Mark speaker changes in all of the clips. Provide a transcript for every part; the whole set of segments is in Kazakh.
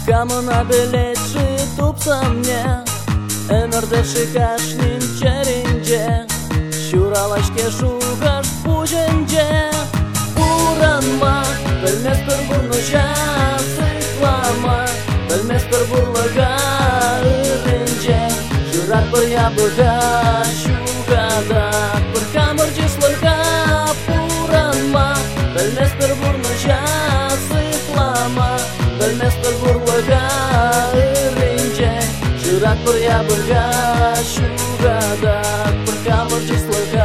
Speaker 1: Камына белетші тупсамне, әмірдіші кашнин черинже, Шуралашке шуғаш пуженже. Уранма, білмес бір бұрныша сықлама, білмес бір бұрлыға үрінже, Жұрат бір ябыға шуғада, бір камыр жеслыға. Уранма, білмес бір бұрныша сықлама, білмес бір бұрлыға үрінже, Жұрат бір ябыға шуғада, бір камыр жеслыға.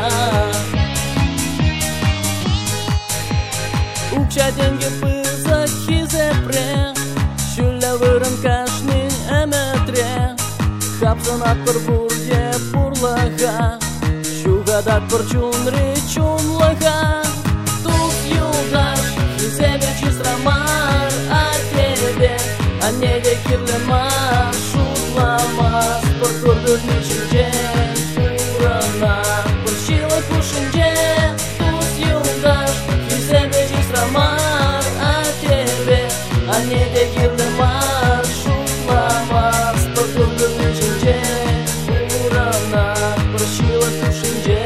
Speaker 1: Укша деньги пызак хизепре, Шүлі вырын кашнин әмітре, Хапсынат бір бұрде бұрлыға, Шуғадак бір чунри чунлыға. Тук юлдаш, хизебе чистрамар, А тебе, а неге кирлемар, Шутламас, бір күрдік ничінде, Урана, бір шилы кушінде. Тук юлдаш, хизебе чистрамар, А тебе, а неге кирлемар, Шутламас, бір күрдік ничінде, Урана, бір шилы кушінде.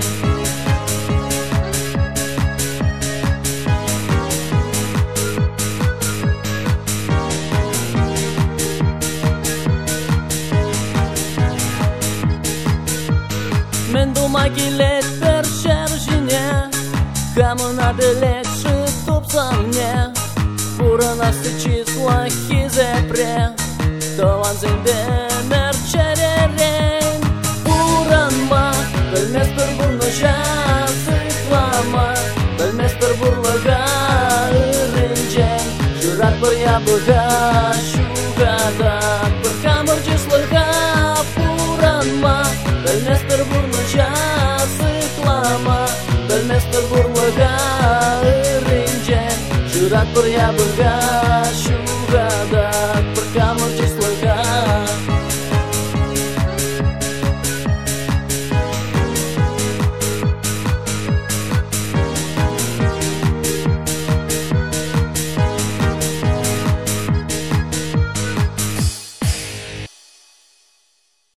Speaker 1: Мен дума келет бір шәржіне, Камына білетші тупсамне, Бұрынасты числа хизепре, Тоған зенден әрчәререн. Буранма, білмес бір бұрныша сықлама, Білмес бір бұрлыға үрінже, Жұрат бір ябыға шуғада, бір камыр жеслыға. Буранма, білмес бір бұрныша сықлама, Білмес бір бұрлыға үрінже, Жұрат бір ябыға